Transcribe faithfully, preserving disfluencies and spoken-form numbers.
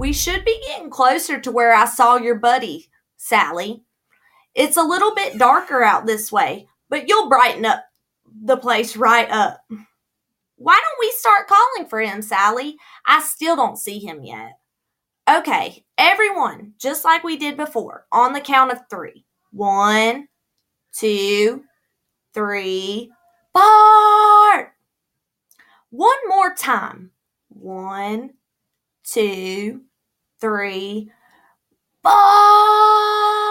We should be getting closer to where I saw your buddy, Sally. It's a little bit darker out this way, but you'll brighten up the place right up. Why don't we start calling for him, Sally? I still don't see him yet. Okay, everyone, just like we did before, on the count of three. One, two, three, Bart! One more time. One, two, three, Bart!